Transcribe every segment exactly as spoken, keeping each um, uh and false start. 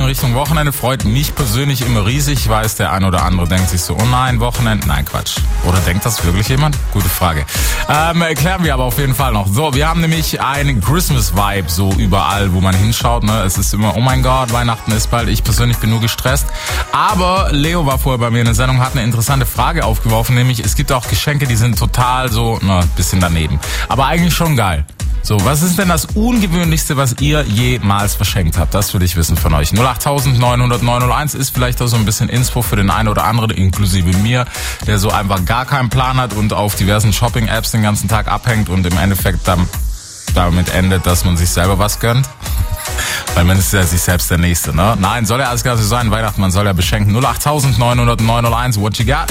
Richtung Wochenende freut mich persönlich immer riesig. Ich weiß, der ein oder andere denkt sich so, oh nein, Wochenende. Nein, Quatsch. Oder denkt das wirklich jemand? Gute Frage. Ähm, erklären wir aber auf jeden Fall noch. So, wir haben nämlich einen Christmas-Vibe so überall, wo man hinschaut. Ne? Es ist immer, oh mein Gott, Weihnachten ist bald. Ich persönlich bin nur gestresst. Aber Leo war vorher bei mir in der Sendung, hat eine interessante Frage aufgeworfen, nämlich es gibt auch Geschenke, die sind total so, na, ein bisschen daneben. Aber eigentlich schon geil. So, was ist denn das Ungewöhnlichste, was ihr jemals verschenkt habt? Das würde ich wissen von euch. null acht neun null null neun null eins ist vielleicht auch so ein bisschen Inspo für den einen oder anderen, inklusive mir, der so einfach gar keinen Plan hat und auf diversen Shopping-Apps den ganzen Tag abhängt und im Endeffekt dann damit endet, dass man sich selber was gönnt. Weil man ist ja sich selbst der Nächste, ne? Nein, soll ja alles gar so sein. Weihnachten, man soll ja beschenken. null acht neun null null neun null eins, what you got?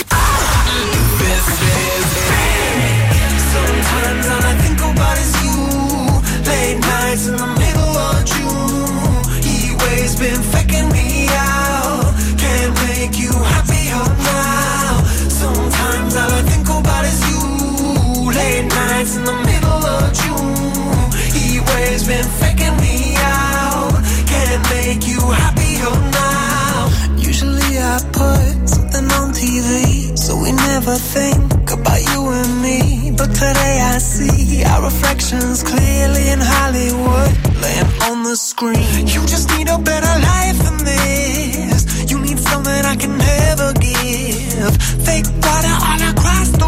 Sometimes all I think about is you. Late nights in the middle of June. He always been faking me out. Can't make you happier now. Sometimes all I think about is you. Late nights in the middle of June. He always been faking me out. Can't make you happier now. Usually I put something on T V, so we never think about you and me. But today I see our reflections clearly in Hollywood, laying on the screen. You just need a better life than this. You need something I can never give. Fake water all across the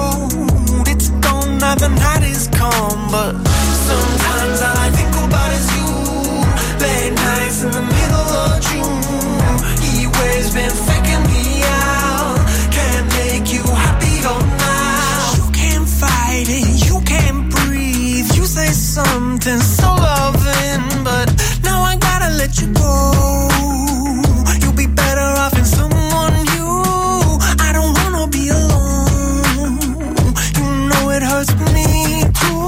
road. It's gone now, the night is come. But sometimes all I think about is you. Late nights in the middle of June. He always been faking me out. Can't make you happier now. You can't fight it, you can't breathe. You say something so loving, but now I gotta let you go. You'll be better off in someone new. I don't wanna be alone. You know it hurts me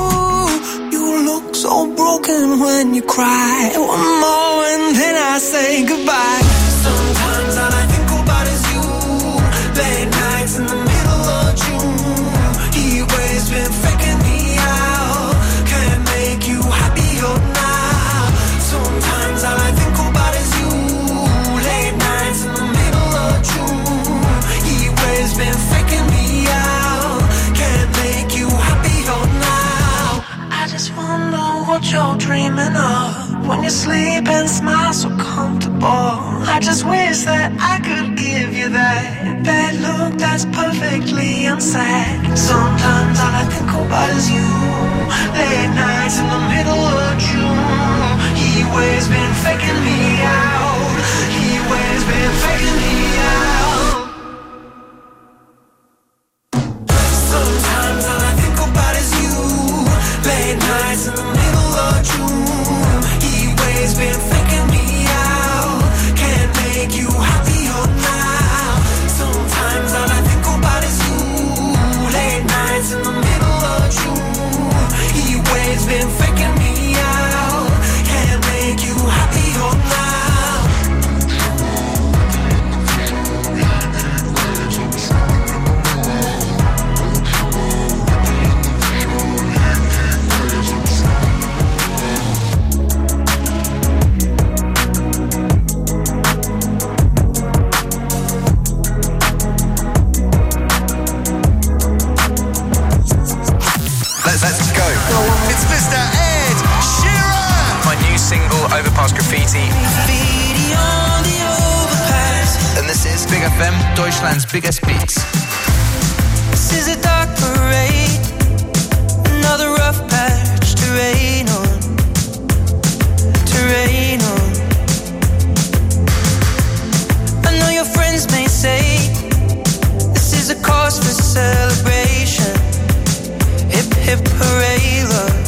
too. You look so broken when you cry. One more and then I say goodbye. Sometimes all I think about is you. Late nights in the middle of June. He always been faking me out. Can't make you happier now. Sometimes all I think about is you. Late nights in the middle of June. He always been faking me out. Can't make you happier now. I just wonder what you're dreaming of when you sleep and smile so comfortable. I just wish that I could give you that bad look that's perfectly unsaid. Sometimes all I think about is you. Late nights in the middle of June. He always been faking me out. He always been faking me out. Sometimes all I think about is you. Late nights in the middle of June. He always been faking me out. Can't make you happier now. Sometimes all I think about is you. Late nights in the middle of June. He always been faking me out. Can't make you happier now. Let's, let's go. It's Mister Ed Sheeran. My new single, Overpass Graffiti. Graffiti on the overpass. And this is Big F M, Deutschland's biggest beats. This is a dark parade. Another rough patch to rain on. To rain on. I know your friends may say this is a cause for celebration. Hip hip hooray love.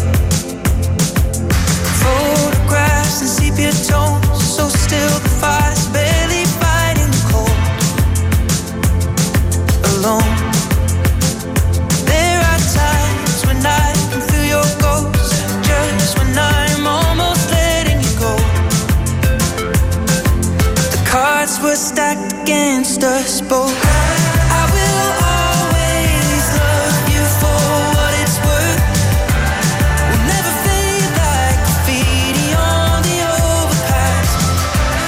Photographs and sepia tones, so still the fire's barely fighting the cold. Alone. There are times when I can feel your ghost, just when I'm almost letting you go. The cards were stacked against us both. I will always love you for what it's worth. We'll never fade like graffiti on the overpass.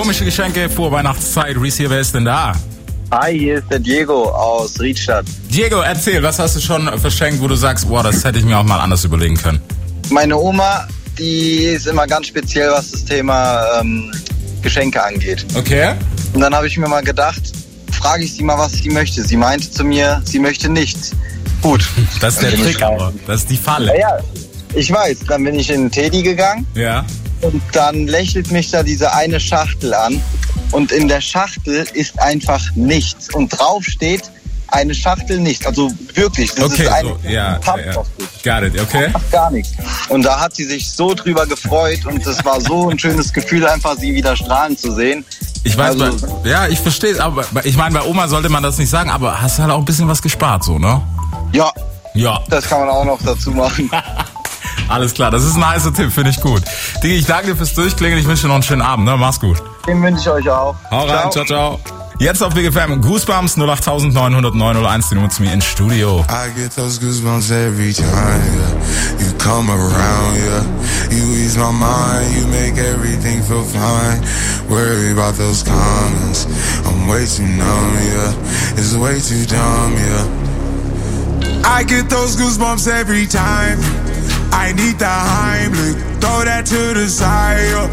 komische Geschenke vor Weihnachtszeit. Reese hier, wer ist denn da? Hi, hier ist der Diego aus Riedstadt. Diego, erzähl, was hast du schon verschenkt, wo du sagst, boah, das hätte ich mir auch mal anders überlegen können? Meine Oma, die ist immer ganz speziell, was das Thema ähm, Geschenke angeht. Okay. Und dann habe ich mir mal gedacht, frage ich sie mal, was sie möchte. Sie meinte zu mir, sie möchte nichts. Gut. Das ist der Dann bin Trick, ich aber das ist die Falle. Ja, ja, ich weiß. Dann bin ich in den Teddy gegangen Ja. und dann lächelt mich da diese eine Schachtel an. Und in der Schachtel ist einfach nichts. Und drauf steht eine Schachtel nichts. Also wirklich, das Okay, ist eine so, ja, Pappschachtel. ja. Got it, okay. Macht gar nichts. Und da hat sie sich so drüber gefreut und es war so ein schönes Gefühl, einfach sie wieder strahlen zu sehen. Ich weiß, Also- bei, ja, ich verstehe, aber ich meine, bei Oma sollte man das nicht sagen, aber hast halt auch ein bisschen was gespart, so, ne? Ja, Ja. das kann man auch noch dazu machen. Alles klar, das ist ein heißer Tipp, finde ich gut. Digi, ich danke dir fürs Durchklingeln, ich wünsche dir noch einen schönen Abend, ne? Mach's gut. Den wünsche ich euch auch. Hau rein, ciao, ciao. Jetzt auf Big F M, Goosebumps null acht neun null null neun null eins, die Nummer zu mir ins Studio. I get those goosebumps every time, yeah. You come around, yeah. You ease my mind, you make everything feel fine. Worry about those comments, I'm way too numb, yeah. It's way too dumb, yeah. I get those goosebumps every time. I need the Heimlich, throw that to the side, yeah.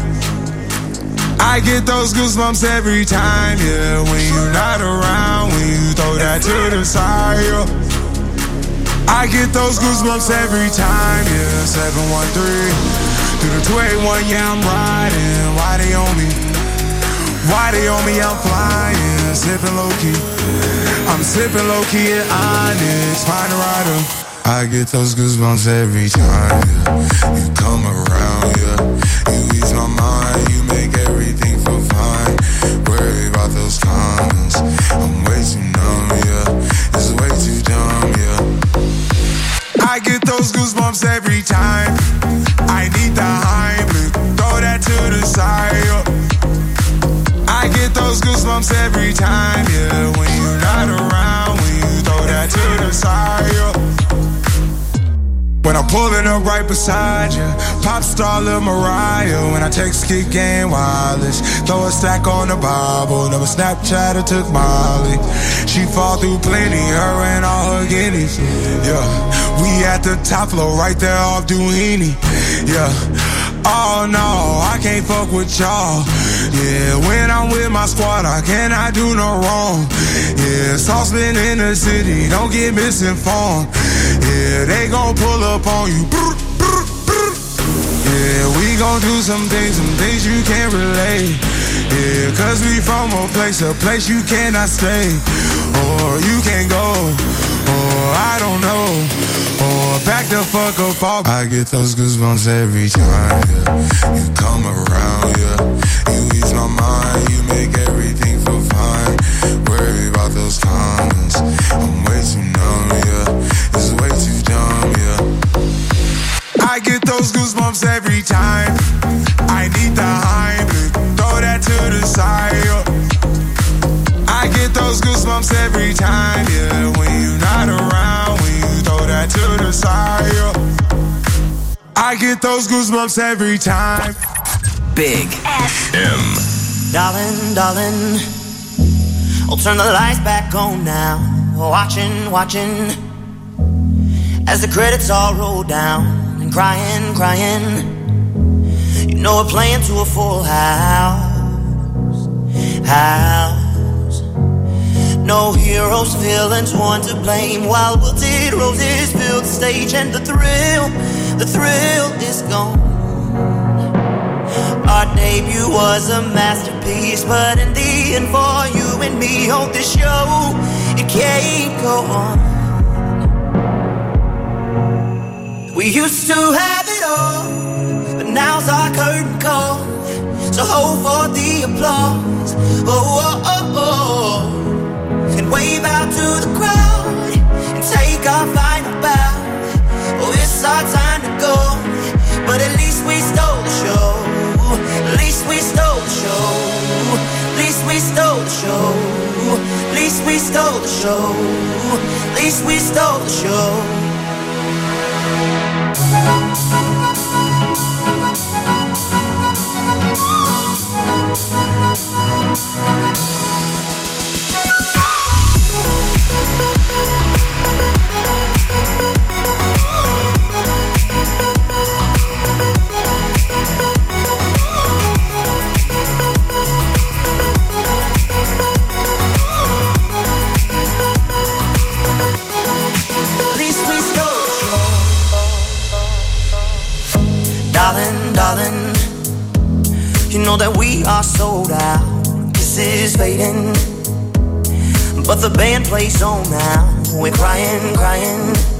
I get those goosebumps every time, yeah. When you're not around, when you throw that to the side, yeah. I get those goosebumps every time, yeah. seven one three through the two eight one, yeah, I'm riding. Why they on me? Why they on me? I'm flying, sipping low key. I'm sipping low key at Onyx, find a rider. I get those goosebumps every time, yeah. You come around, yeah. You ease my mind, you make everything feel fine. Worry about those comments, I'm way too numb, yeah. It's way too dumb, yeah. I get those goosebumps every time. I need the Heimlich, throw that to the side, yeah. I get those goosebumps every time, yeah. When you're not around, when you throw that to the side, yeah. When I'm pulling up right beside you, pop star Lil Mariah. When I text Kick Game Wireless, throw a stack on the Bible. Never Snapchat or took Molly. She fall through plenty, her and all her guineas. Yeah, we at the top floor, right there off Duini. Yeah, oh no, I can't fuck with y'all. Yeah, when I'm with my squad, I cannot do no wrong. Yeah, saucepan in the city, don't get misinformed. Yeah, they gon' pull up on you. Yeah, we gon' do some things, some things you can't relate. Yeah, cause we from a place, a place you cannot stay. Or you can't go, or I don't know. Or back the fuck up off. I get those goosebumps every time, yeah. You come around, yeah. You ease my mind, you make everything feel fine. Worry about those comments, I'm way too numb, yeah. It's way too dumb, yeah. I get those goosebumps every time. I need the Heimlich, throw that to the side, yeah. I get those goosebumps every time, yeah. When you're not around, when you throw that to the side, yeah. I get those goosebumps every time. Big M. Darling, darling, I'll turn the lights back on now. Watching, watching, as the credits all roll down. And crying, crying, you know we're playing to a full house. House. No heroes, villains, one to blame. While wilted roses fill the stage, and the thrill, the thrill is gone. Our debut was a masterpiece, but in the end, for you and me, on this show, it can't go on. We used to have it all, but now's our curtain call. So hold for the applause, oh, oh, oh, oh. And wave out to the crowd, and take our final bow. Oh, it's our time to go, but at least we stole the show. At least we stole the show. At least we stole the show. At least we stole the show. At least we stole the show. Darling, darling, you know that we are sold out. Kisses fading, but the band plays on now. We're crying, crying.